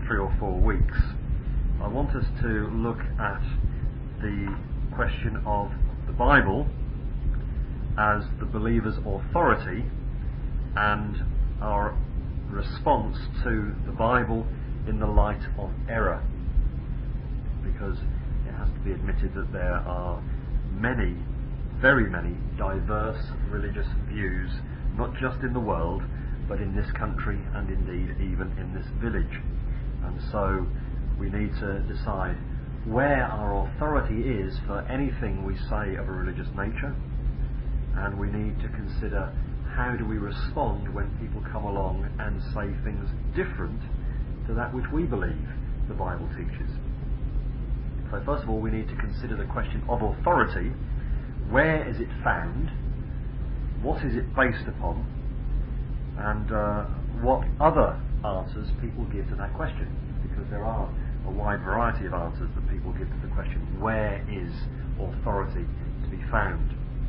3 or 4 weeks, I want us to look at the question of the Bible as the believer's authority and our response to the Bible in the light of error. Because it has to be admitted that there are many, very many, diverse religious views, not just in the world, but in this country and indeed even in this village. And so we need to decide where our authority is for anything we say of a religious nature, and we need to consider how do we respond when people come along and say things different to that which we believe the Bible teaches. So first of all, we need to consider the question of authority. Where is it found? What is it based upon? And what other answers people give to that question? Because there are a wide variety of answers that people give to the question, where is authority to be found?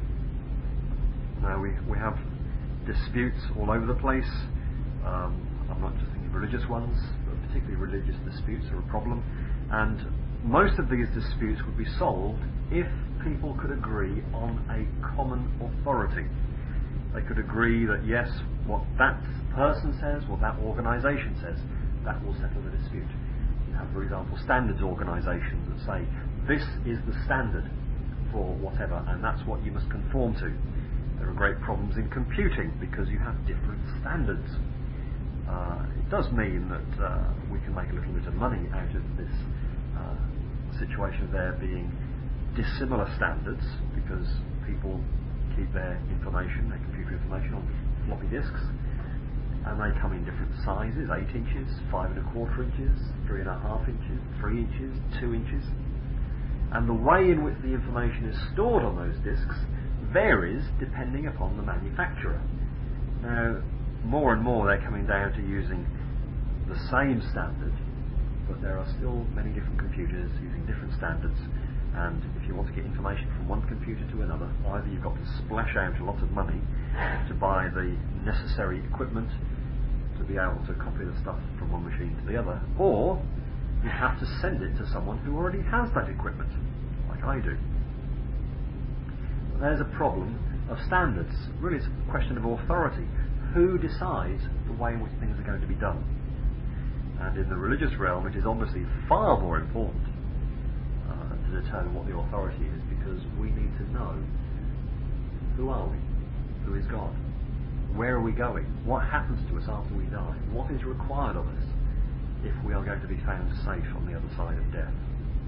Now we have disputes all over the place. I'm not just thinking religious ones, but particularly religious disputes are a problem. And most of these disputes would be solved if people could agree on a common authority. They could agree that yes, what that person says, what that organisation says, that will settle the dispute. You have, for example, standards organisations that say this is the standard for whatever, and that's what you must conform to. There are great problems in computing because you have different standards. It does mean that we can make a little bit of money out of this situation of there being dissimilar standards, because people keep their information, their computer information, on floppy disks, and they come in different sizes: 8 inches, 5 1/4 inches, 3 1/2 inches, 3 inches, 2 inches, and the way in which the information is stored on those disks varies depending upon the manufacturer. Now, more and more they're coming down to using the same standard, but there are still many different computers using different standards, and if you want to get information from one computer to another, either you've got to splash out a lot of money to buy the necessary equipment to be able to copy the stuff from one machine to the other, or you have to send it to someone who already has that equipment, like I do. There's a problem of standards. Really, it's a question of authority. Who decides the way in which things are going to be done? And in the religious realm, it is obviously far more important to determine what the authority is, because we need to know, who are we? Who is God? Where are we going? What happens to us after we die? What is required of us if we are going to be found safe on the other side of death?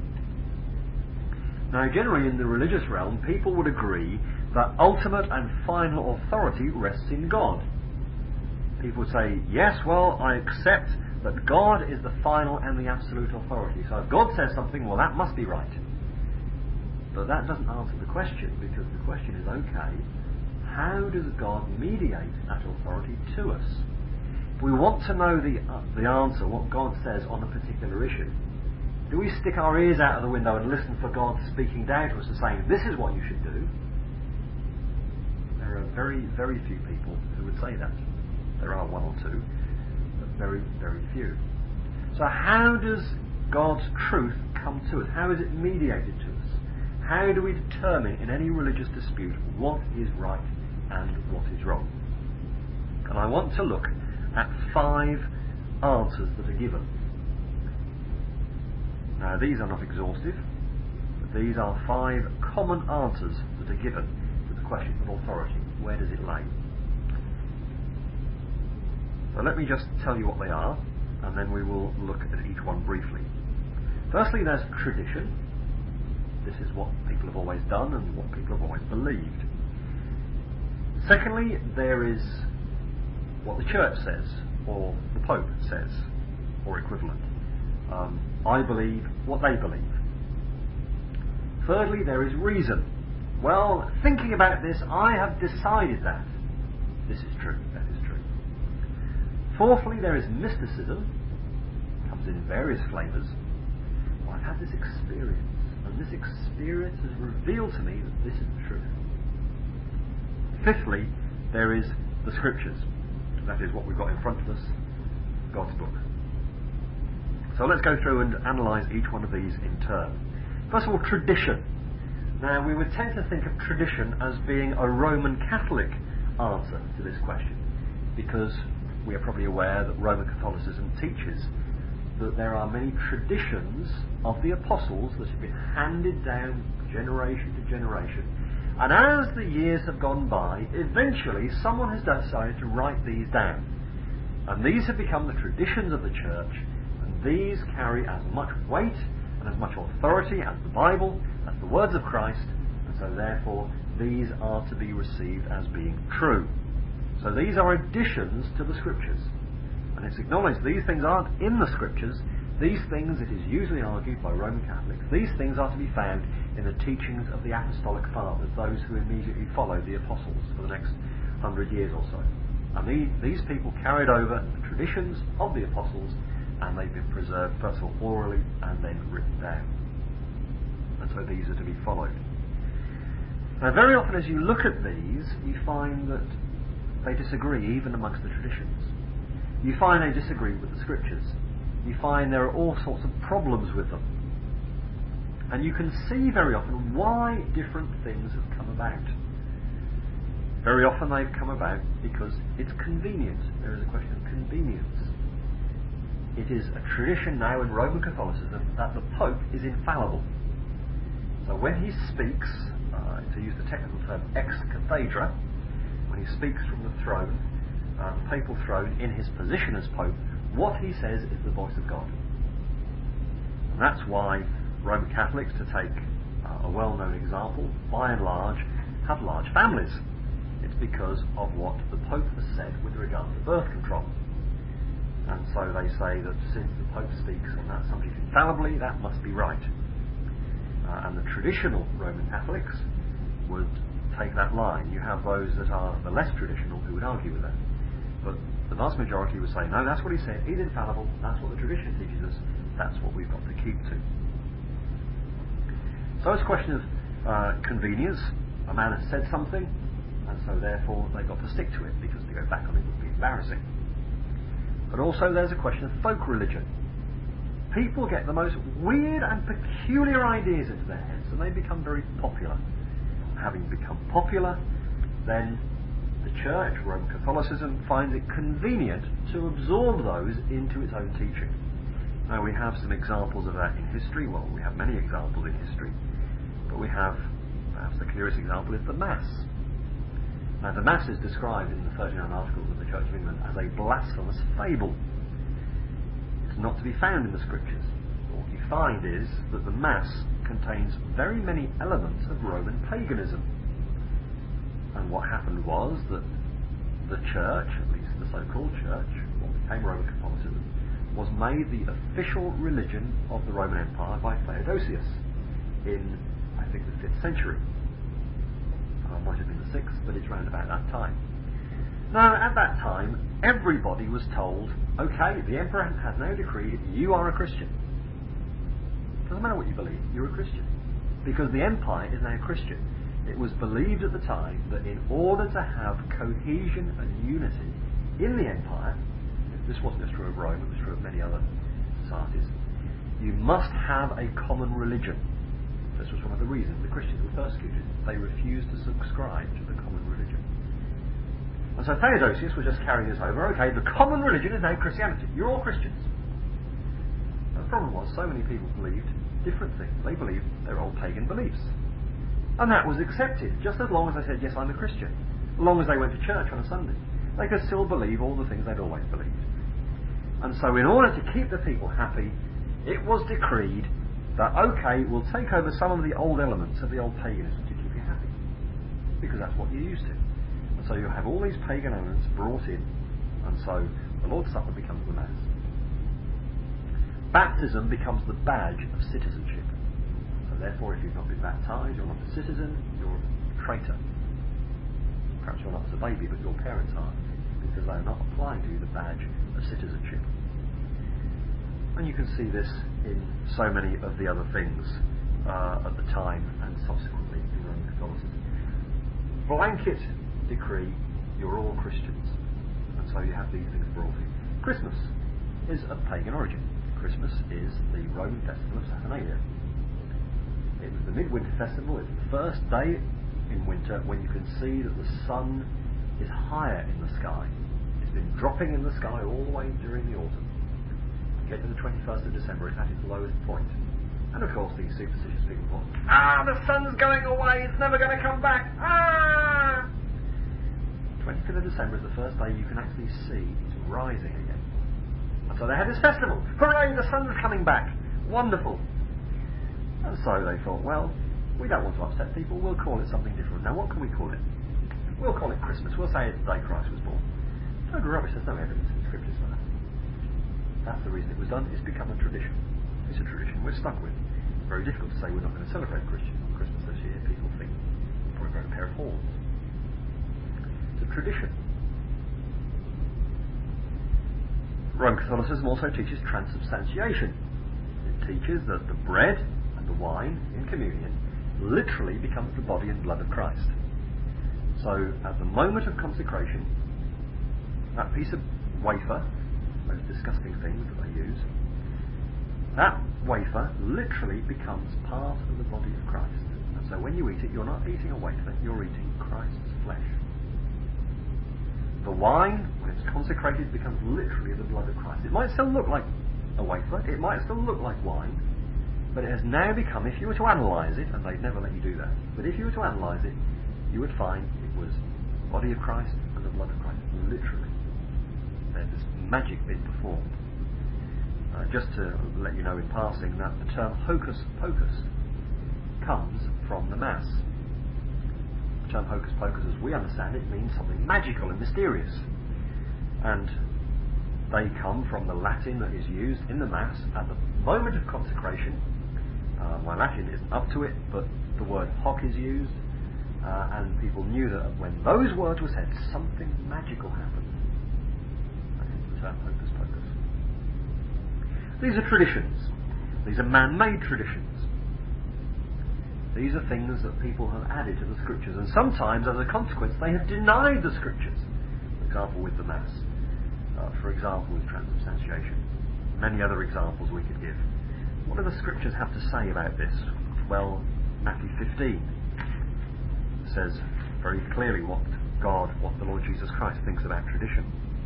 Now, generally in the religious realm, people would agree that ultimate and final authority rests in God. People would say, yes, well, I accept that God is the final and the absolute authority. So if God says something, well, that must be right. But that doesn't answer the question, because the question is, okay, how does God mediate that authority to us? If we want to know the answer, what God says on a particular issue, do we stick our ears out of the window and listen for God speaking down to us and saying, this is what you should do? There are very, very few people who would say that. There are one or two, but very, very few. So how does God's truth come to us? How is it mediated to us? How do we determine in any religious dispute what is right and what is wrong? And I want to look at 5 answers that are given. Now, these are not exhaustive, but these are 5 common answers that are given to the question of authority. Where does it lay? So let me just tell you what they are, and then we will look at each one briefly. Firstly, there's tradition. This is what people have always done and what people have always believed. Secondly, there is what the church says, or the Pope says, or equivalent. I believe what they believe. Thirdly, there is reason. Well, thinking about this, I have decided that this is true, that is true. Fourthly, there is mysticism. It comes in various flavours. Well, I've had this experience, and this experience has revealed to me that this is the truth. Fifthly, there is the Scriptures. That is what we've got in front of us, God's book. So let's go through and analyse each one of these in turn. First of all, tradition. Now, we would tend to think of tradition as being a Roman Catholic answer to this question, because we are probably aware that Roman Catholicism teaches that there are many traditions of the apostles that have been handed down generation to generation, and as the years have gone by, eventually someone has decided to write these down, and these have become the traditions of the church, and these carry as much weight and as much authority as the Bible, as the words of Christ, and so therefore these are to be received as being true. So these are additions to the Scriptures, and it's acknowledged these things aren't in the Scriptures. These things, it is usually argued by Roman Catholics, these things are to be found in the teachings of the Apostolic Fathers, those who immediately followed the Apostles for the next 100 years or so. And these people carried over the traditions of the Apostles, and they've been preserved first of all orally and then written down. And so these are to be followed. Now very often as you look at these, you find that they disagree even amongst the traditions. You find they disagree with the Scriptures. You find there are all sorts of problems with them. And you can see very often why different things have come about. Very often they've come about because it's convenient. There is a question of convenience. It is a tradition now in Roman Catholicism that the Pope is infallible. So when he speaks, to use the technical term ex cathedra, when he speaks from the throne, the papal throne, in his position as Pope, what he says is the voice of God. And that's why Roman Catholics, to take a well-known example, by and large, have large families. It's because of what the Pope has said with regard to birth control. And so they say that since the Pope speaks on that subject infallibly, that must be right. And the traditional Roman Catholics would take that line. You have those that are the less traditional who would argue with that. But the vast majority would say, no, that's what he said, he's infallible, that's what the tradition teaches us, that's what we've got to keep to. So it's a question of convenience. A man has said something, and so therefore they've got to stick to it, because to go back on it would be embarrassing. But also there's a question of folk religion. People get the most weird and peculiar ideas into their heads, and they become very popular. Having become popular, then the Church, Roman Catholicism, finds it convenient to absorb those into its own teaching. Now we have some examples of that in history. Well, we have many examples in history, but we have, perhaps the clearest example is the Mass. Now the Mass is described in the 39 Articles of the Church of England as a blasphemous fable. It's not to be found in the Scriptures. What you find is that the Mass contains very many elements of Roman paganism. And what happened was that the Church, at least the so-called Church, what became Roman Catholicism, was made the official religion of the Roman Empire by Theodosius in, I think, the 5th century. It might have been the 6th, but it's round about that time. Now, at that time, everybody was told, okay, the Emperor has now decreed you are a Christian. Doesn't matter what you believe, you're a Christian. Because the Empire is now Christian. It was believed at the time that in order to have cohesion and unity in the Empire, this wasn't just true of Rome, it was true of many other societies, you must have a common religion. This was one of the reasons the Christians were persecuted. They refused to subscribe to the common religion. And so Theodosius was just carrying this over. Okay, the common religion is now Christianity. You're all Christians. And the problem was, so many people believed different things. They believed their old pagan beliefs. And that was accepted, just as long as they said, yes, I'm a Christian. As long as they went to church on a Sunday. They could still believe all the things they'd always believed. And so in order to keep the people happy, it was decreed that, okay, we'll take over some of the old elements of the old paganism to keep you happy. Because that's what you're used to. And so you have all these pagan elements brought in, and so the Lord's Supper becomes the Mass. Baptism becomes the badge of citizenship. So therefore, if you've not been baptised, you're not a citizen, you're a traitor. Perhaps you're not as a baby, but your parents are, because they're not applying to you the badge of citizenship. And you can see this in so many of the other things at the time and subsequently in Roman Catholicism. Blanket decree, you're all Christians. And so you have these things brought in. Christmas is of pagan origin. Christmas is the Roman festival of Saturnalia. It was the midwinter festival. It's the first day in winter when you can see that the sun is higher in the sky. It's been dropping in the sky all the way during the autumn. Get to the 21st of December, it's at its lowest point. And of course these superstitious people thought, the sun's going away, it's never going to come back, 25th of December is the first day you can actually see it's rising again. And so they had this festival. Hooray, the sun's coming back. Wonderful. And so they thought, well, we don't want to upset people, we'll call it something different. Now what can we call it? We'll call it Christmas. We'll say it's the day Christ was born. No, rubbish, there's no evidence in the scriptures for that. That's the reason it was done. It's become a tradition. It's a tradition we're stuck with. It's very difficult to say we're not going to celebrate Christmas this year. People think we're going to grow a pair of horns. It's a tradition. Roman Catholicism also teaches transubstantiation. It teaches that the bread and the wine in communion literally becomes the body and blood of Christ. So at the moment of consecration, that piece of wafer, those disgusting things that they use, that wafer literally becomes part of the body of Christ. And so when you eat it, you're not eating a wafer, you're eating Christ's flesh. The wine, when it's consecrated, becomes literally the blood of Christ. It might still look like a wafer, it might still look like wine, but it has now become, if you were to analyse it, and they'd never let you do that, but if you were to analyse it, you would find it was the body of Christ and the blood of Christ, literally. There's this magic being performed. Just to let you know in passing that the term hocus pocus comes from the Mass. The term hocus pocus, as we understand it, means something magical and mysterious. And they come from the Latin that is used in the Mass at the moment of consecration. My Latin isn't up to it, but the word hoc is used, and people knew that when those words were said, something magical happened. That is the term hocus pocus. These are traditions. These are man-made traditions. These are things that people have added to the scriptures, and sometimes as a consequence they have denied the scriptures. For example, with the Mass. For example, with transubstantiation. Many other examples we could give. What do the scriptures have to say about this? Well, Matthew 15 says very clearly what the Lord Jesus Christ thinks about tradition.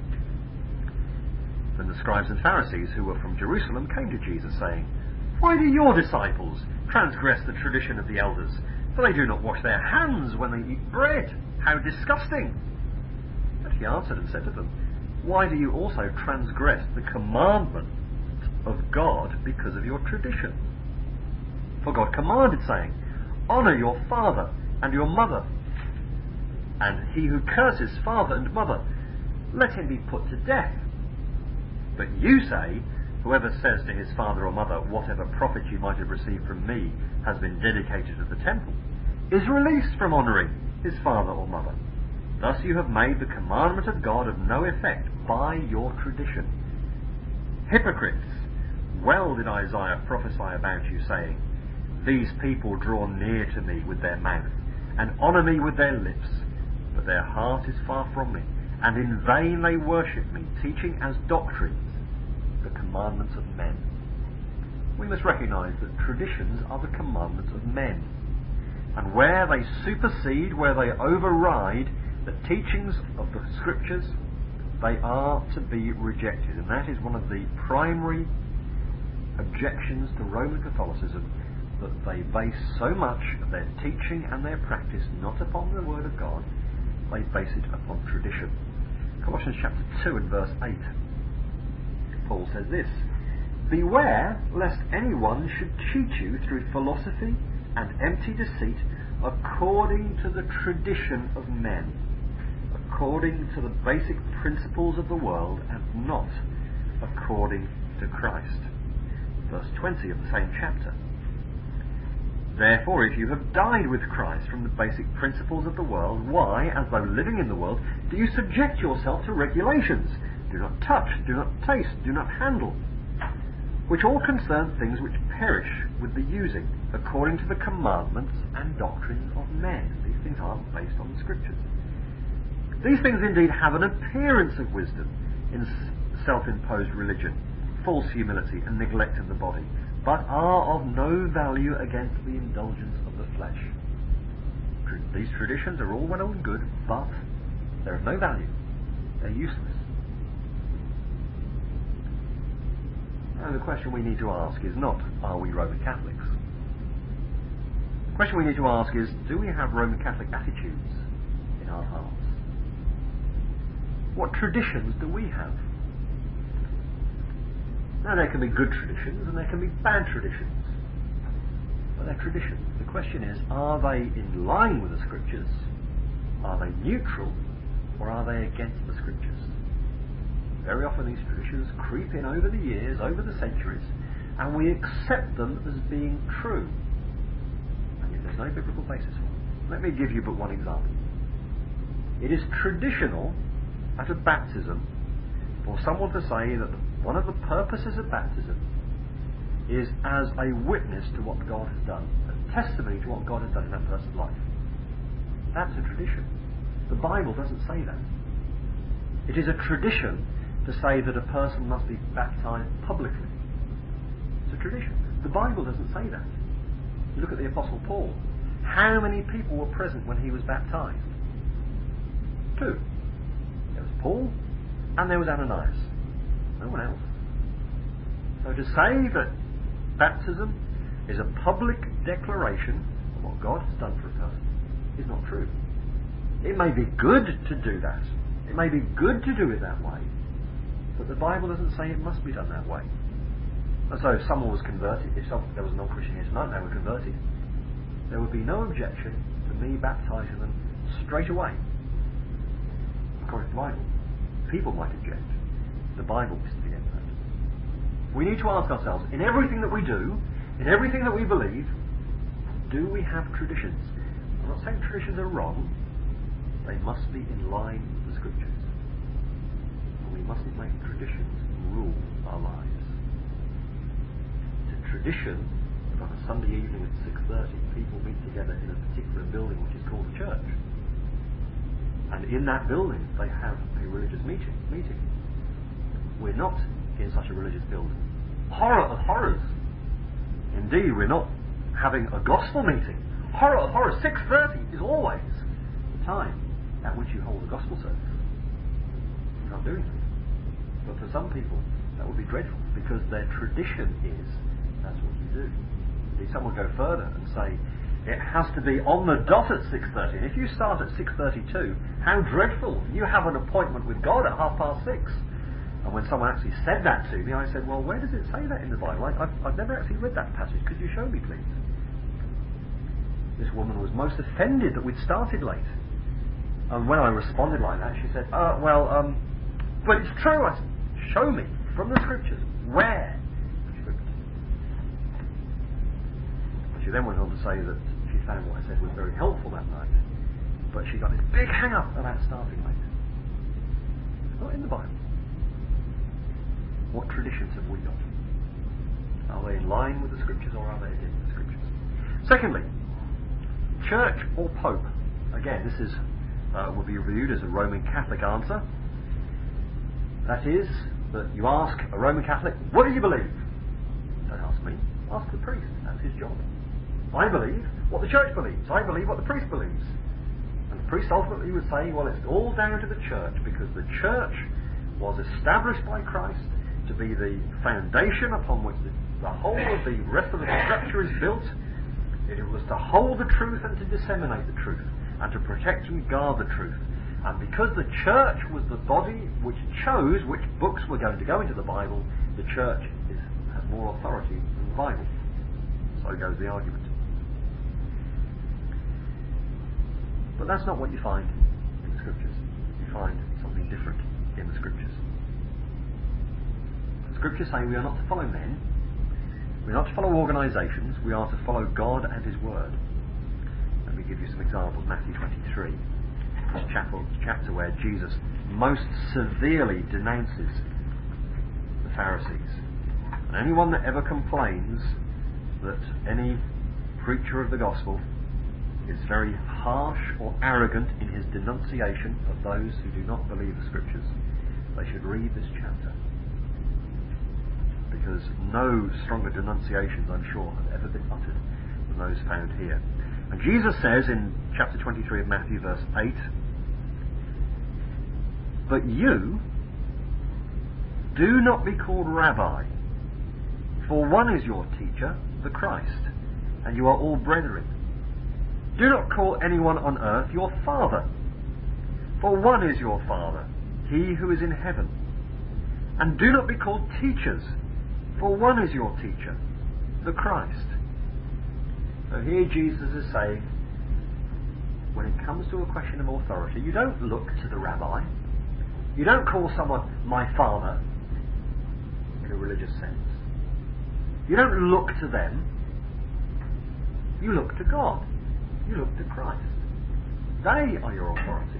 Then the scribes and Pharisees who were from Jerusalem came to Jesus saying, "Why do your disciples transgress the tradition of the elders? For they do not wash their hands when they eat bread. How disgusting!" But he answered and said to them, "Why do you also transgress the commandment of God because of your tradition? For God commanded, saying, 'Honour your father and your mother, and he who curses father and mother, let him be put to death.' But you say, 'Whoever says to his father or mother, whatever profit you might have received from me has been dedicated to the temple,' is released from honouring his father or mother. Thus you have made the commandment of God of no effect by your tradition. Hypocrites! Well did Isaiah prophesy about you, saying, 'These people draw near to me with their mouth, and honour me with their lips, but their heart is far from me, and in vain they worship me, teaching as doctrines the commandments of men.'" We must recognise that traditions are the commandments of men, and where they supersede, where they override the teachings of the Scriptures, they are to be rejected. And that is one of the primary objections to Roman Catholicism, that they base so much of their teaching and their practice not upon the Word of God, they base it upon tradition. Colossians chapter 2 and verse 8. Paul says this, "Beware lest anyone should cheat you through philosophy and empty deceit, according to the tradition of men, according to the basic principles of the world, and not according to Christ." Verse 20 of the same chapter. "Therefore, if you have died with Christ from the basic principles of the world, why, as though living in the world, do you subject yourself to regulations? Do not touch, do not taste, do not handle, which all concern things which perish with the using, according to the commandments and doctrines of men." These things aren't based on the Scriptures. These things indeed have an appearance of wisdom in self-imposed religion, false humility and neglect of the body, but are of no value against the indulgence of the flesh. These traditions are all well and good, but they're of no value. They're useless. And the question we need to ask is not, are we Roman Catholics? The question we need to ask is, do we have Roman Catholic attitudes in our hearts? What traditions do we have? Now, there can be good traditions and there can be bad traditions. But they're traditions. The question is, are they in line with the Scriptures? Are they neutral? Or are they against the Scriptures? Very often these traditions creep in over the years, over the centuries, and we accept them as being true. And yet there's no biblical basis for them. Let me give you but one example. It is traditional at a baptism for someone to say that one of the purposes of baptism is as a witness to what God has done, a testimony to what God has done in that person's life. That's a tradition. The Bible doesn't say that. It is a tradition to say that a person must be baptized publicly. It's a tradition. The Bible doesn't say that. You look at the Apostle Paul. How many people were present when he was baptized? 2. There was Paul and there was Ananias. No one else. So to say that baptism is a public declaration of what God has done for a person is not true. It may be good to do that. It may be good to do it that way. But the Bible doesn't say it must be done that way. And so if someone was converted, if there was a non-Christian here tonight and they were converted, there would be no objection to me baptizing them straight away. According to the Bible. People might object. The Bible isn't against that. We need to ask ourselves, in everything that we do, in everything that we believe, do we have traditions? I'm not saying traditions are wrong. They must be in line with the Scriptures. And we mustn't make traditions rule our lives. It's a tradition that on a Sunday evening at 6:30 people meet together in a particular building which is called a church. And in that building they have a religious meeting. We're not in such a religious building. Horror of horrors. Indeed, we're not having a gospel meeting. Horror of horrors. 6:30 is always the time at which you hold a gospel service. You're not doing it. But for some people, that would be dreadful because their tradition is that's what you do. Indeed, some would go further and say it has to be on the dot at 6:30. And if you start at 6:32, how dreadful! You have an appointment with God at 6:30. And when someone actually said that to me, I said, well, where does it say that in the Bible? I've never actually read that passage. Could you show me, please? This woman was most offended that we'd started late. And when I responded like that, she said, but it's true. I said, show me from the Scriptures. Where? She then went on to say that she found what I said was very helpful that night. But she got this big hang-up about starting late. It's not in the Bible. What traditions have we got? Are they in line with the Scriptures or are they against the Scriptures? Secondly, Church or Pope? Again, this is would be viewed as a Roman Catholic answer. That is, that you ask a Roman Catholic, what do you believe? Don't ask me. Ask the priest. That's his job. I believe what the Church believes. I believe what the priest believes. And the priest ultimately would say, well, it's all down to the Church because the Church was established by Christ to be the foundation upon which the whole of the rest of the structure is built. It was to hold the truth and to disseminate the truth and to protect and guard the truth. And because the Church was the body which chose which books were going to go into the Bible, the Church has more authority than the Bible. So goes the argument. But that's not what you find in the Scriptures. You find something different in the Scriptures. The Scriptures say we are not to follow men, we are not to follow organisations, we are to follow God and His Word. Let me give you some examples. Matthew 23, this chapter where Jesus most severely denounces the Pharisees. And anyone that ever complains that any preacher of the gospel is very harsh or arrogant in his denunciation of those who do not believe the Scriptures, they should read this chapter. because no stronger denunciations, I'm sure, have ever been uttered than those found here. And Jesus says in chapter 23 of Matthew, verse 8, "But you do not be called Rabbi, for one is your teacher, the Christ, and you are all brethren. Do not call anyone on earth your father, for one is your Father, he who is in heaven. And do not be called teachers, for one is your teacher, the Christ." So here Jesus is saying, when it comes to a question of authority, you don't look to the rabbi. You don't call someone my father in a religious sense. You don't look to them. You look to God. You look to Christ. They are your authority.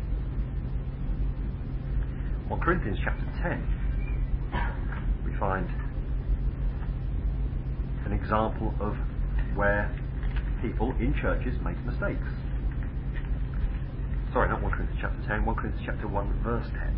1 Corinthians chapter 10, we find an example of where people in churches make mistakes. Sorry, not 1 Corinthians chapter 10, 1 Corinthians chapter 1, verse 10.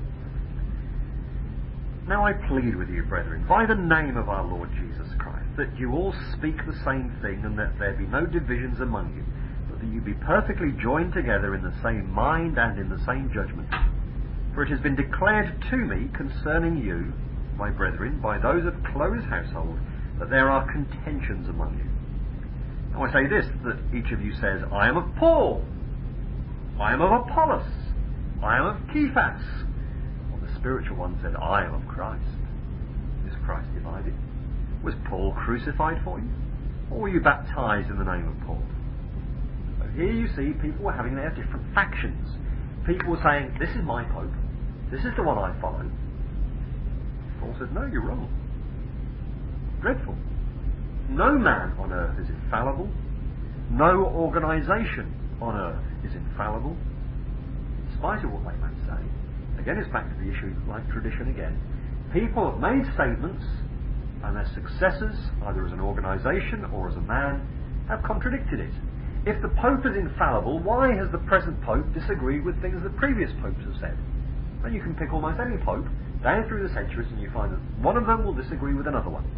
"Now I plead with you, brethren, by the name of our Lord Jesus Christ, that you all speak the same thing, and that there be no divisions among you, but that you be perfectly joined together in the same mind and in the same judgment. For it has been declared to me concerning you, my brethren, by those of Chloe's household, that there are contentions among you. Now I say this, that each of you says, I am of Paul, I am of Apollos, I am of Cephas. While the spiritual one said, I am of Christ. Is Christ divided? Was Paul crucified for you? Or were you baptized in the name of Paul?" So here you see people were having their different factions. People were saying, this is my Pope, this is the one I follow. Paul said, no, you're wrong. Dreadful. No man on earth is infallible. No organisation on earth is infallible, in spite of what they may say. Again, it's back to the issue like tradition again. People have made statements, and their successors, either as an organisation or as a man, have contradicted it. If the Pope is infallible, why has the present Pope disagreed with things that previous popes have said? And you can pick almost any Pope down through the centuries and you find that one of them will disagree with another one.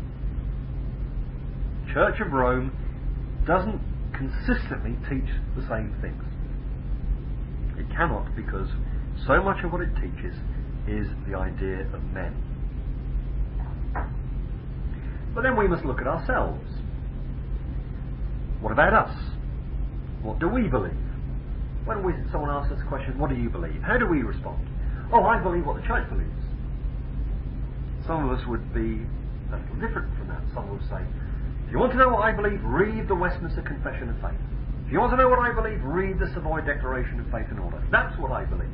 Church of Rome doesn't consistently teach the same things. It cannot, because so much of what it teaches is the idea of men. But then we must look at ourselves. What about us? What do we believe? When someone asks us a question, what do you believe? How do we respond? Oh, I believe what the church believes. Some of us would be a little different from that. Some would say, if you want to know what I believe, read the Westminster Confession of Faith. If you want to know what I believe, read the Savoy Declaration of Faith and Order. That's what I believe.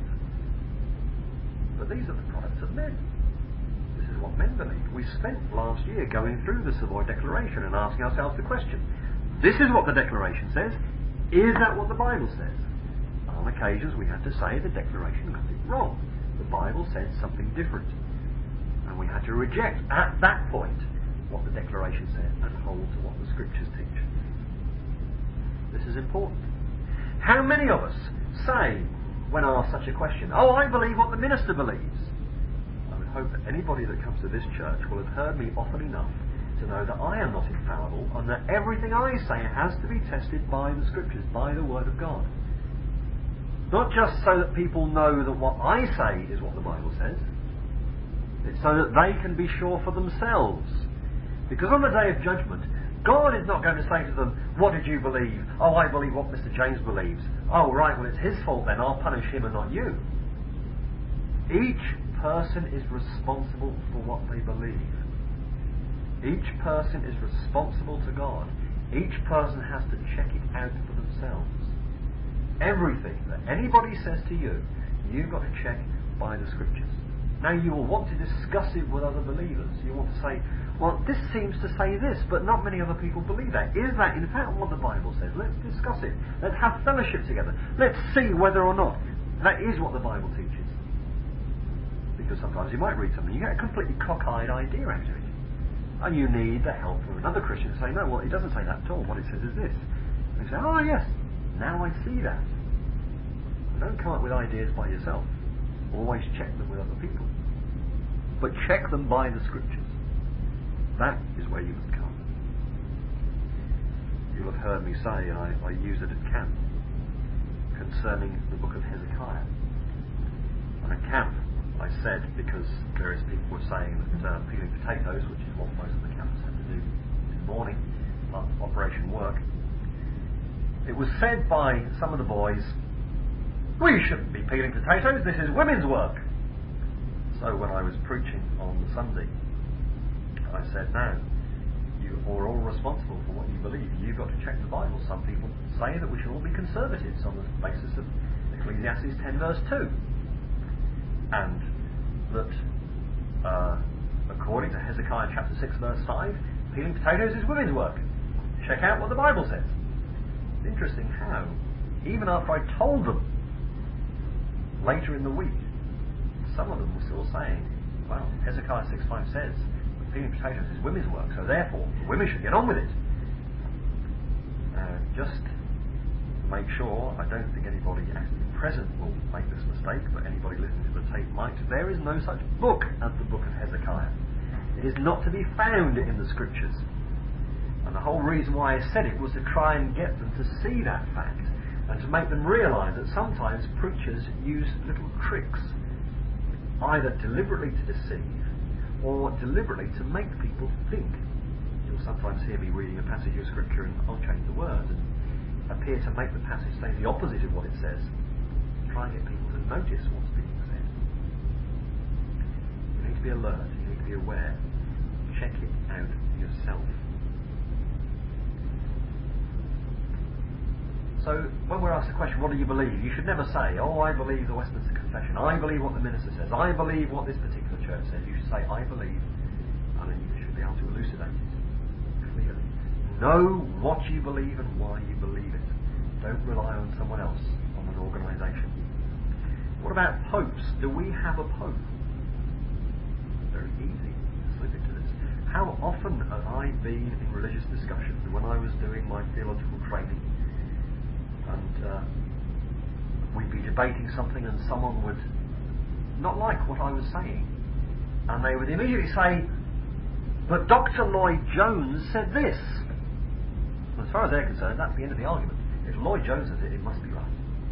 But these are the products of men. This is what men believe. We spent last year going through the Savoy Declaration and asking ourselves the question, this is what the Declaration says. Is that what the Bible says? On occasions we had to say the Declaration got it wrong. The Bible said something different. And we had to reject at that point what the Declaration said and hold to what the Scriptures teach. This is important. How many of us say, when asked such a question, oh, I believe what the minister believes? I would hope that anybody that comes to this church will have heard me often enough to know that I am not infallible and that everything I say has to be tested by the Scriptures, by the Word of God. Not just so that people know that what I say is what the Bible says. It's so that they can be sure for themselves. Because on the day of judgment, God is not going to say to them, what did you believe? Oh, I believe what Mr. James believes. Oh, right, well, it's his fault then. I'll punish him and not you. Each person is responsible for what they believe. Each person is responsible to God. Each person has to check it out for themselves. Everything that anybody says to you, you've got to check by the Scriptures. Now you will want to discuss it with other believers. You want to say, well, this seems to say this, but not many other people believe that. Is that in fact what the Bible says? Let's discuss it. Let's have fellowship together. Let's see whether or not that is what the Bible teaches. Because sometimes you might read something, you get a completely cockeyed idea out of it. And you need the help of another Christian to say, no, well, it doesn't say that at all. What it says is this. And you say, oh, yes, now I see that. And don't come up with ideas by yourself. Always check them with other people. But check them by the Scriptures. That is where you must come. You'll have heard me say, and I use it at camp, concerning the book of Hezekiah. And at camp, I said, because various people were saying that peeling potatoes, which is what most of the campers had to do in the morning, operation work, it was said by some of the boys, we shouldn't be peeling potatoes, this is women's work. So when I was preaching on the Sunday, I said, no, you are all responsible for what you believe. You've got to check the Bible. Some people say that we should all be conservatives on the basis of Ecclesiastes 10 verse 2. And that according to Hezekiah chapter 6 verse 5, peeling potatoes is women's work. Check out what the Bible says. It's interesting how, even after I told them later in the week, some of them were still saying, well, Hezekiah 6:5 says that peeling potatoes is women's work, so therefore the women should get on with it. Just to make sure, I don't think anybody actually present will make this mistake, but anybody listening to the tape might. There is no such book as the book of Hezekiah. It is not to be found in the scriptures. And the whole reason why I said it was to try and get them to see that fact and to make them realise that sometimes preachers use little tricks, either deliberately to deceive or deliberately to make people think. You'll sometimes hear me reading a passage of scripture and I'll change the words and appear to make the passage say the opposite of what it says. Try and get people to notice what's being said. You need to be alert, you need to be aware. Check it out yourself. So when we're asked the question, what do you believe? You should never say, oh, I believe the Westminster Confession. I believe what the minister says. I believe what this particular church says. You should say, I believe, and then you should be able to elucidate it clearly. Know what you believe and why you believe it. Don't rely on someone else, on an organisation. What about popes? Do we have a pope? Very easy to slip into this. How often have I been in religious discussions when I was doing my theological training, and we'd be debating something and someone would not like what I was saying, and they would immediately say, but Dr. Lloyd Jones said this. As far as they're concerned, that's the end of the argument. If Lloyd Jones says it, it must be right.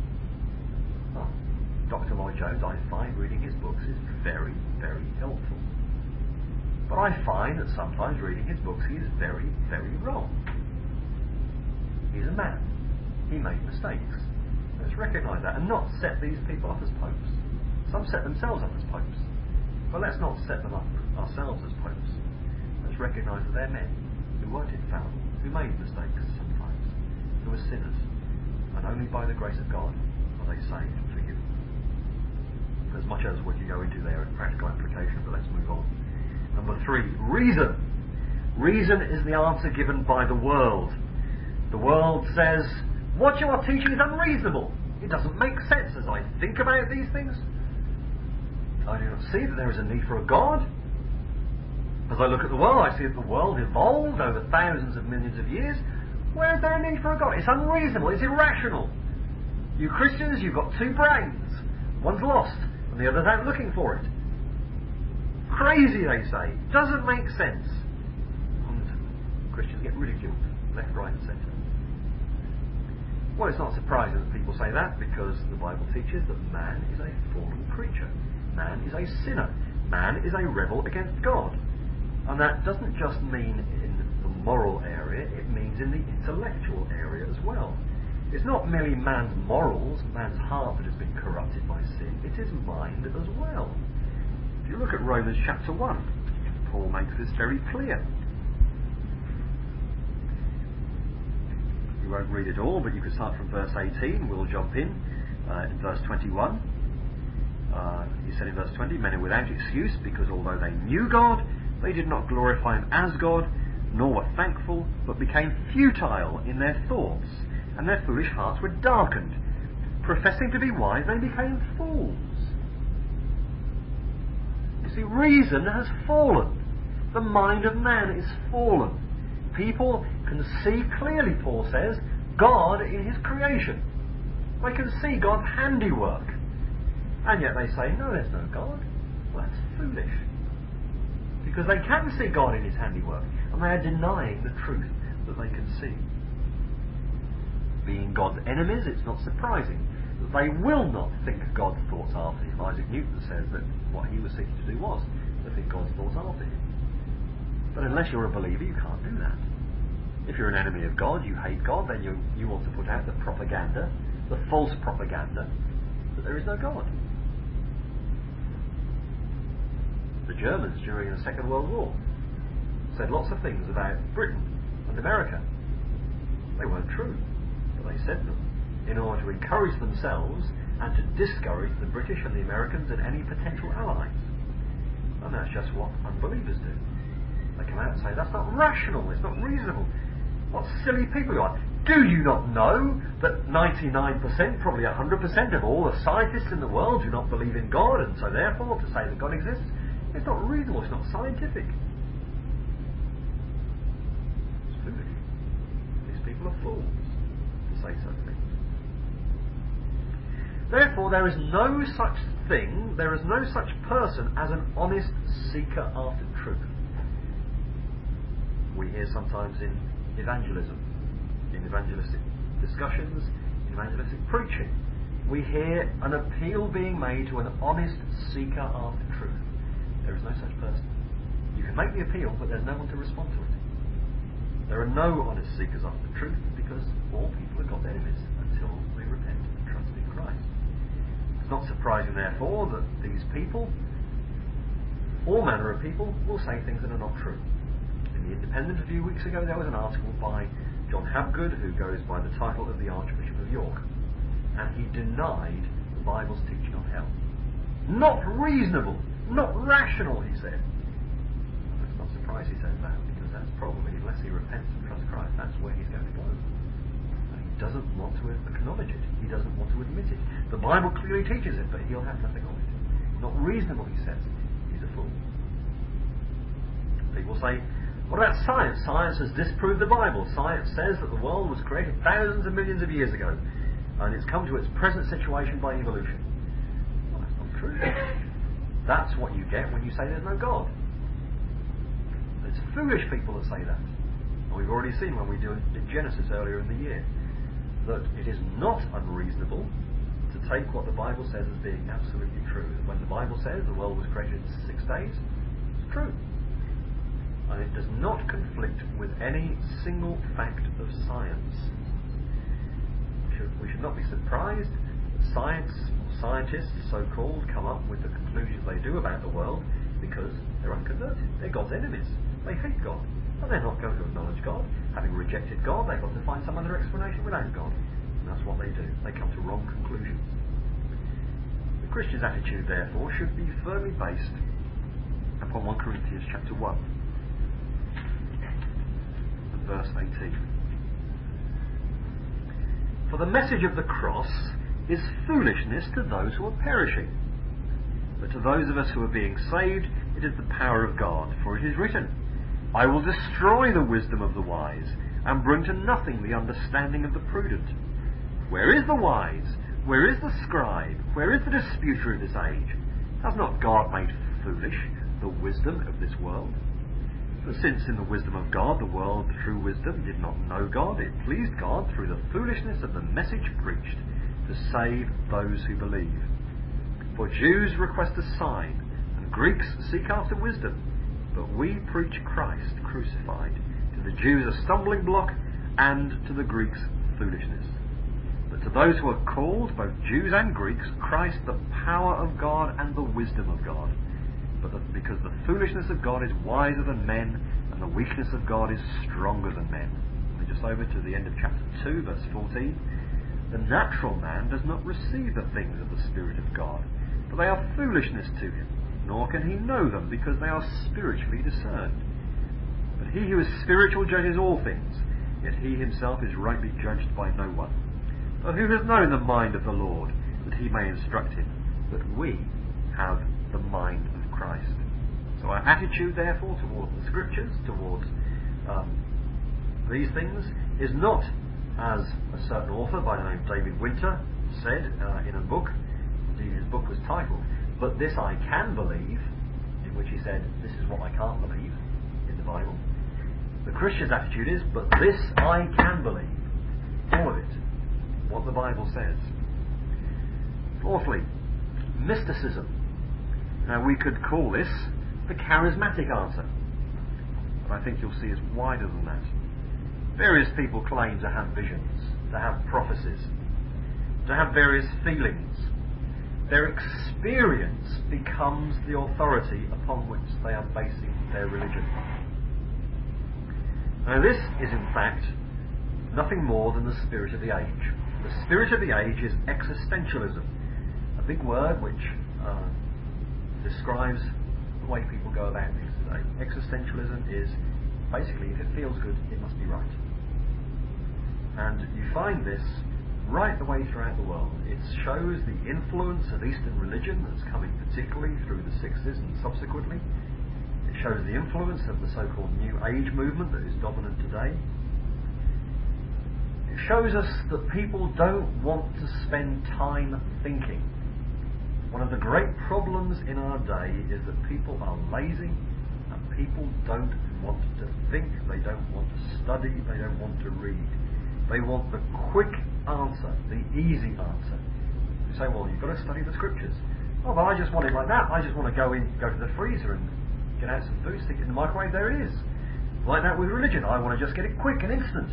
Well, Dr. Lloyd Jones, I find reading his books is very, very helpful. But I find that sometimes reading his books he is very, very wrong. He's a man. He made mistakes. Let's recognise that and not set these people up as popes. Some set themselves up as popes. But let's not set them up ourselves as popes. Let's recognise that they're men who weren't infallible, who made mistakes sometimes, who are sinners. And only by the grace of God are they saved and forgiven. As much as we could go into there in practical application, but let's move on. Number 3, reason. Reason is the answer given by the world. The world says, what you are teaching is unreasonable. It doesn't make sense as I think about these things. I do not see that there is a need for a God. As I look at the world, I see that the world evolved over thousands of millions of years. Where is there a need for a God? It's unreasonable. It's irrational. You Christians, you've got 2 brains. One's lost, and the other's out looking for it. Crazy, they say. Doesn't make sense. And Christians get ridiculed, left, right, and centre. Well, it's not surprising that people say that, because the Bible teaches that man is a fallen creature. Man is a sinner. Man is a rebel against God. And that doesn't just mean in the moral area, it means in the intellectual area as well. It's not merely man's morals, man's heart that has been corrupted by sin, it is mind as well. If you look at Romans chapter 1, Paul makes this very clear. We won't read it all, but you can start from verse 18. We'll jump in verse 21. He said in verse 20, men are without excuse, because although they knew God, they did not glorify Him as God, nor were thankful, but became futile in their thoughts, and their foolish hearts were darkened. Professing to be wise, they became fools. You see, reason has fallen. The mind of man is fallen. People can see clearly, Paul says, God in His creation. They can see God's handiwork. And yet they say, no, there's no God. Well, that's foolish. because they can see God in his handiwork, and they are denying the truth that they can see. Being God's enemies, it's not surprising that they will not think God's thoughts after him. Isaac Newton says that what he was seeking to do was to think God's thoughts after him. But unless you're a believer, you can't do that. If you're an enemy of God, you hate God, then you want to put out the propaganda, the false propaganda, that there is no God. The Germans during the Second World War said lots of things about Britain and America. They weren't true, but they said them in order to encourage themselves and to discourage the British and the Americans and any potential allies. And that's just what unbelievers do. They come out and say, that's not rational, it's not reasonable. What silly people you are. Do you not know that 99%, probably 100% of all the scientists in the world do not believe in God, and so therefore to say that God exists, it's not reasonable, it's not scientific. It's foolish. These people are fools to say such things. Therefore, there is no such thing, there is no such person as an honest seeker after truth. We hear sometimes in evangelism, in evangelistic discussions, in evangelistic preaching, we hear an appeal being made to an honest seeker after truth. There is no such person. You can make the appeal, but there's no one to respond to it. There are no honest seekers after truth because all people are God's enemies until they repent and trust in Christ. It's not surprising, therefore, that these people, all manner of people, will say things that are not true. In the Independent a few weeks ago, there was an article by John Habgood, who goes by the title of the Archbishop of York, and he denied the Bible's teaching on hell. Not reasonable, not rational, he said. It's not surprised he says that, because that's probably, unless he repents and trusts Christ, that's where he's going to go. And he doesn't want to acknowledge it. He doesn't want to admit it. The Bible clearly teaches it, but he'll have nothing of it. Not reasonable, he says. He's a fool. People say, what about science? Science has disproved the Bible. Science says that the world was created thousands of millions of years ago, and it's come to its present situation by evolution. Well, that's not true. That's what you get when you say there's no God. It's foolish people that say that. And we've already seen when we do in Genesis earlier in the year that it is not unreasonable to take what the Bible says as being absolutely true. When the Bible says the world was created in 6 days, it's true. And it does not conflict with any single fact of science. We should not be surprised that science, or scientists, so-called, come up with the conclusions they do about the world because they're unconverted. They're God's enemies. They hate God. And they're not going to acknowledge God. Having rejected God, they've got to find some other explanation without God. And that's what they do. They come to wrong conclusions. The Christian's attitude, therefore, should be firmly based upon 1 Corinthians chapter 1. Verse 18. For the message of the cross is foolishness to those who are perishing, but to those of us who are being saved it is the power of God. For it is written, I will destroy the wisdom of the wise and bring to nothing the understanding of the prudent. Where is the wise? Where is the scribe? Where is the disputer of this age? Has not God made foolish the wisdom of this world? For since in the wisdom of God the world through wisdom did not know God, it pleased God through the foolishness of the message preached to save those who believe. For Jews request a sign, and Greeks seek after wisdom, but we preach Christ crucified, to the Jews a stumbling block, and to the Greeks foolishness. But to those who are called, both Jews and Greeks, Christ the power of God and the wisdom of God. Because the foolishness of God is wiser than men, and the weakness of God is stronger than men. And we're just over to the end of chapter 2, verse 14. The natural man does not receive the things of the Spirit of God, for they are foolishness to him, nor can he know them, because they are spiritually discerned. But he who is spiritual judges all things, yet he himself is rightly judged by no one. For who has known the mind of the Lord, that he may instruct him? But we have the mind of Christ. So our attitude, therefore, towards the Scriptures, towards these things, is not, as a certain author by the name of David Winter said in a book, indeed his book was titled, But This I Can Believe, if in which he said, this is what I can't believe in the Bible. The Christian's attitude is, but this I can believe. All of it. What the Bible says. Fourthly, mysticism. Now we could call this the charismatic answer. But I think you'll see it's wider than that. Various people claim to have visions, to have prophecies, to have various feelings. Their experience becomes the authority upon which they are basing their religion. Now this is in fact nothing more than the spirit of the age. The spirit of the age is existentialism, a big word which describes the way people go about things today. Existentialism is basically, if it feels good, it must be right. And you find this right the way throughout the world. It shows the influence of Eastern religion that's coming particularly through the 60s and subsequently. It shows the influence of the so-called New Age movement that is dominant today. It shows us that people don't want to spend time thinking. One of the great problems in our day is that people are lazy and people don't want to think, they don't want to study, they don't want to read. They want the quick answer, the easy answer. You say, well, you've got to study the scriptures. Oh, but I just want it like that. I just want to go to the freezer and get out some food, stick it in the microwave, there it is. Like that with religion. I want to just get it quick and instant.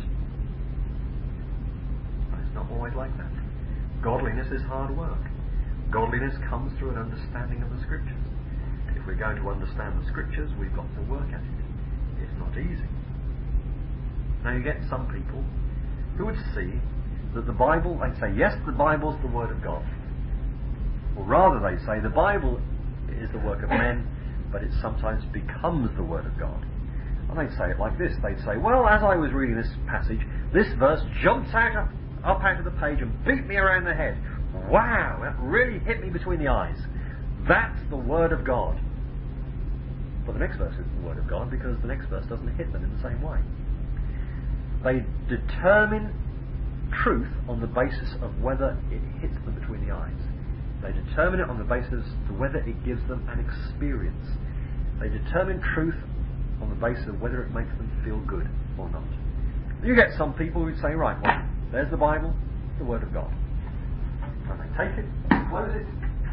But it's not always like that. Godliness is hard work. Godliness comes through an understanding of the scriptures. If we're going to understand the scriptures, we've got to work at it. It's not easy. Now you get some people who would see that the Bible, they say, yes, the Bible's the Word of God. Or rather they say the Bible is the work of men, but it sometimes becomes the Word of God. And they'd say it like this. They'd say, well, as I was reading this passage, this verse jumps up out of the page and beat me around the head. Wow, that really hit me between the eyes. That's the Word of God. But the next verse isn't the Word of God because the next verse doesn't hit them in the same way. They determine truth on the basis of whether it hits them between the eyes. They determine it on the basis of whether it gives them an experience. They determine truth on the basis of whether it makes them feel good or not. You get some people who say, right, well, there's the Bible, the Word of God. And they take it, close it.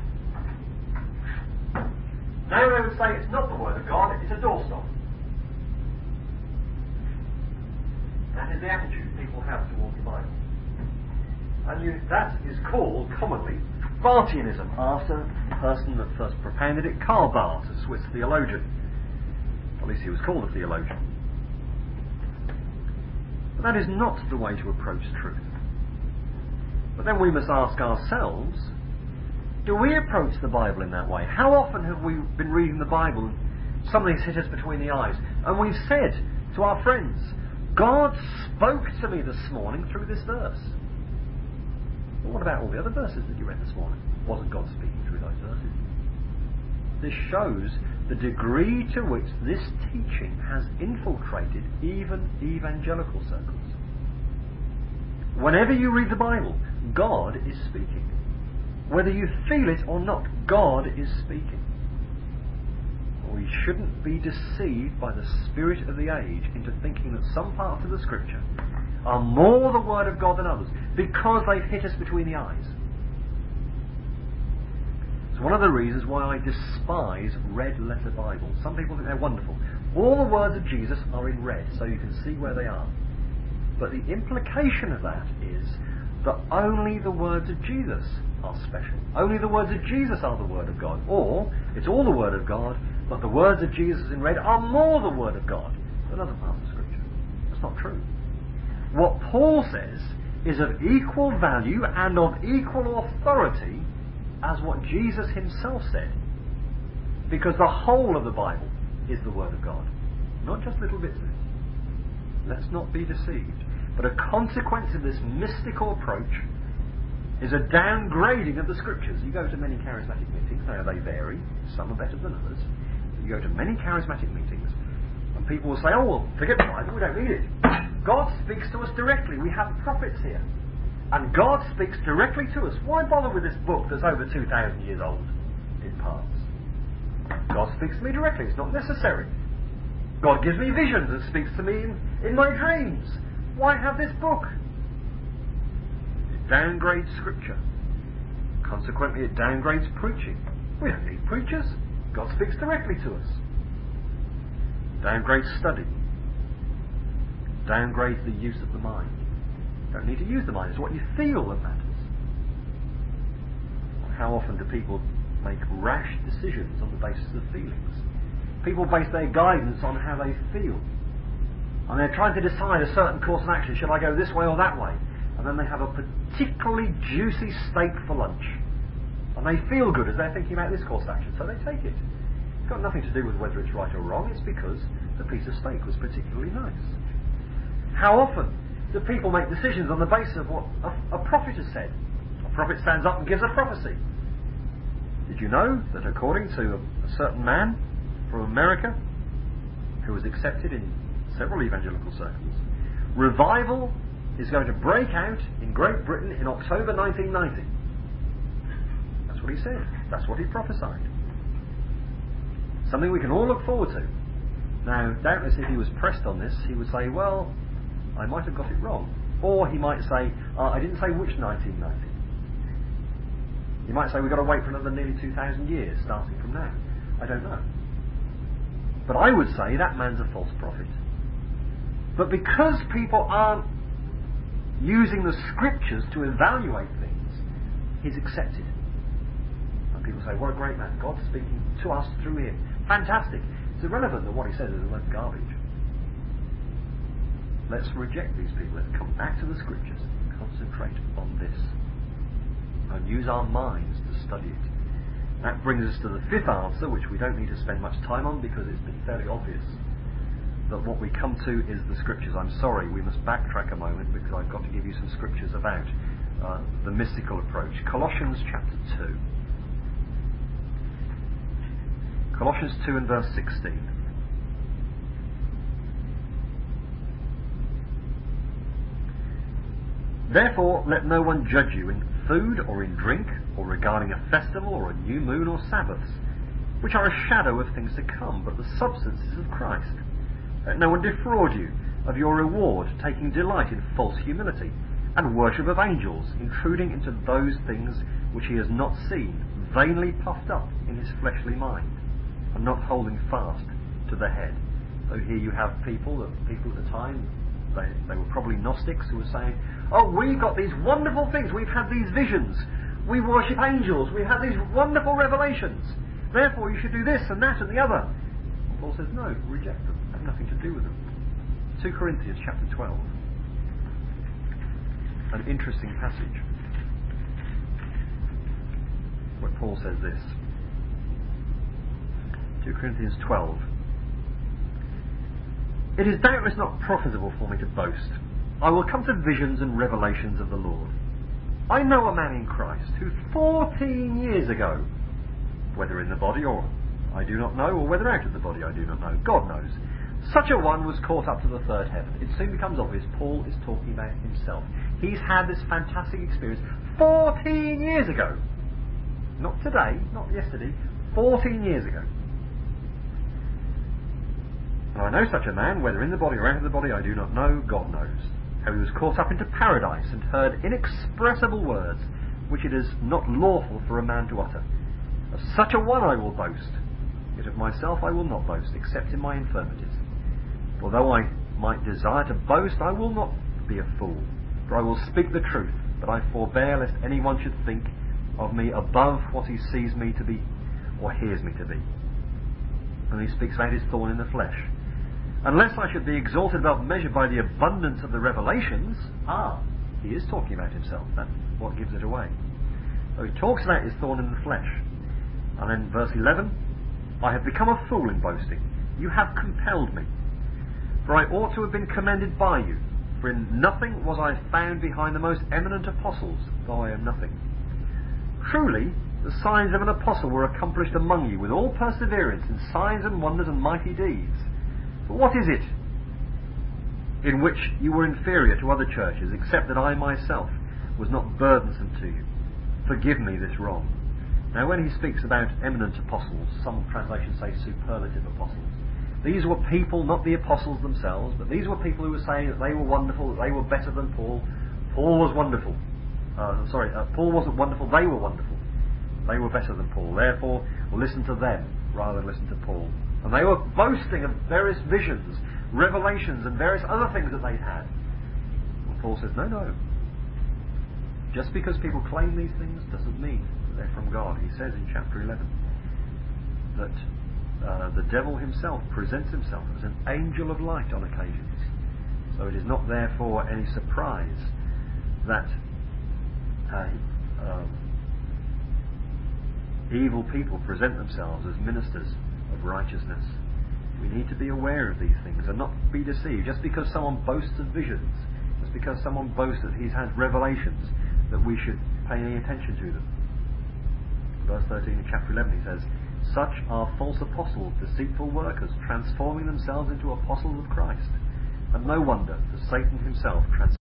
Now they would say it's not the Word of God, it's a doorstop. That is the attitude people have towards the Bible. And that is called, commonly, Barthianism, after the person that first propounded it, Karl Barth, a Swiss theologian. At least he was called a theologian. But that is not the way to approach truth. But then we must ask ourselves, do we approach the Bible in that way? How often have we been reading the Bible and something's hit us between the eyes and we've said to our friends, God spoke to me this morning through this verse. But what about all the other verses that you read this morning? Wasn't God speaking through those verses? This shows the degree to which this teaching has infiltrated even evangelical circles. Whenever you read the Bible, God is speaking. Whether you feel it or not, God is speaking. We shouldn't be deceived by the spirit of the age into thinking that some parts of the Scripture are more the Word of God than others because they've hit us between the eyes. It's one of the reasons why I despise red letter Bibles. Some people think they're wonderful. All the words of Jesus are in red, so you can see where they are. But the implication of that is that only the words of Jesus are special. Only the words of Jesus are the Word of God. Or, it's all the Word of God, but the words of Jesus in red are more the Word of God than other parts of Scripture. That's not true. What Paul says is of equal value and of equal authority as what Jesus himself said. Because the whole of the Bible is the Word of God. Not just little bits of it. Let's not be deceived. But a consequence of this mystical approach is a downgrading of the Scriptures. You go to many charismatic meetings, now they vary, some are better than others. You go to many charismatic meetings, and people will say, oh, well, forget the Bible, we don't need it. God speaks to us directly, we have prophets here. And God speaks directly to us. Why bother with this book that's over 2,000 years old in parts? God speaks to me directly. It's not necessary. God gives me visions and speaks to me in my dreams. Why have this book? It downgrades Scripture. Consequently, it downgrades preaching. We don't need preachers. God speaks directly to us. Downgrades study. Downgrades the use of the mind. You don't need to use the mind. It's what you feel that matters. How often do people make rash decisions on the basis of feelings? People base their guidance on how they feel. And they're trying to decide a certain course of action. Should I go this way or that way? And then they have a particularly juicy steak for lunch. And they feel good as they're thinking about this course of action, so they take it. It's got nothing to do with whether it's right or wrong. It's because the piece of steak was particularly nice. How often do people make decisions on the basis of what a prophet has said? A prophet stands up and gives a prophecy. Did you know that according to a certain man from America, who was accepted in several evangelical circles, revival is going to break out in Great Britain in October 1990? That's what he said. That's what he prophesied. Something we can all look forward to. Now, doubtless if he was pressed on this, he would say, well, I might have got it wrong. Or he might say, I didn't say which 1990. He might say we've got to wait for another nearly 2,000 years starting from now. I don't know. But I would say that man's a false prophet. But because people aren't using the Scriptures to evaluate things, he's accepted. And people say, what a great man. God's speaking to us through him. Fantastic. It's irrelevant that what he says is a load of garbage. Let's reject these people. Let's come back to the Scriptures and concentrate on this. And use our minds to study it. That brings us to the fifth answer, which we don't need to spend much time on because it's been fairly obvious that what we come to is the Scriptures. I'm sorry, we must backtrack a moment because I've got to give you some Scriptures about the mystical approach. Colossians chapter 2. Colossians 2 and verse 16. Therefore, let no one judge you in food or in drink, or regarding a festival or a new moon or Sabbaths, which are a shadow of things to come, but the substance is of Christ. Let no one defraud you of your reward, taking delight in false humility, and worship of angels, intruding into those things which he has not seen, vainly puffed up in his fleshly mind, and not holding fast to the head. So here you have people at the time, they were probably Gnostics who were saying, oh, we've got these wonderful things, we've had these visions, we worship angels, we've had these wonderful revelations, therefore you should do this and that and the other. And Paul says, no, reject them, have nothing to do with them. 2 Corinthians chapter 12. An interesting passage where Paul says this. 2 Corinthians 12. It is doubtless not profitable for me to boast. I will come to visions and revelations of the Lord. I know a man in Christ who 14 years ago, whether in the body or I do not know, or whether out of the body I do not know, God knows, such a one was caught up to the third heaven. It soon becomes obvious Paul is talking about himself. He's had this fantastic experience 14 years ago. Not today, not yesterday, 14 years ago. And I know such a man, whether in the body or out of the body I do not know, God knows. How he was caught up into paradise and heard inexpressible words, which it is not lawful for a man to utter. Of such a one I will boast, yet of myself I will not boast, except in my infirmities. For though I might desire to boast, I will not be a fool, for I will speak the truth, but I forbear lest anyone should think of me above what he sees me to be, or hears me to be. And he speaks about his thorn in the flesh. Unless I should be exalted above measure by the abundance of the revelations, he is talking about himself. That's what gives it away. So he talks about his thorn in the flesh. And then verse 11, I have become a fool in boasting. You have compelled me. For I ought to have been commended by you. For in nothing was I found behind the most eminent apostles, though I am nothing. Truly, the signs of an apostle were accomplished among you with all perseverance in signs and wonders and mighty deeds. But what is it in which you were inferior to other churches, except that I myself was not burdensome to you? Forgive me this wrong. Now when he speaks about eminent apostles, some translations say superlative apostles. These were people, not the apostles themselves, but these were people who were saying that they were wonderful, that they were better than Paul. Paul was wonderful. Paul wasn't wonderful, they were wonderful. They were better than Paul. Therefore, we'll listen to them rather than listen to Paul. And they were boasting of various visions, revelations, and various other things that they'd had. And Paul says, no. Just because people claim these things doesn't mean that they're from God. He says in chapter 11 that the devil himself presents himself as an angel of light on occasions. So it is not therefore any surprise that evil people present themselves as ministers of righteousness. We need to be aware of these things and not be deceived. Just because someone boasts of visions, just because someone boasts that he's had revelations, that we should pay any attention to them. Verse 13 in chapter 11 he says, "Such are false apostles, deceitful workers, transforming themselves into apostles of Christ. And no wonder, for Satan himself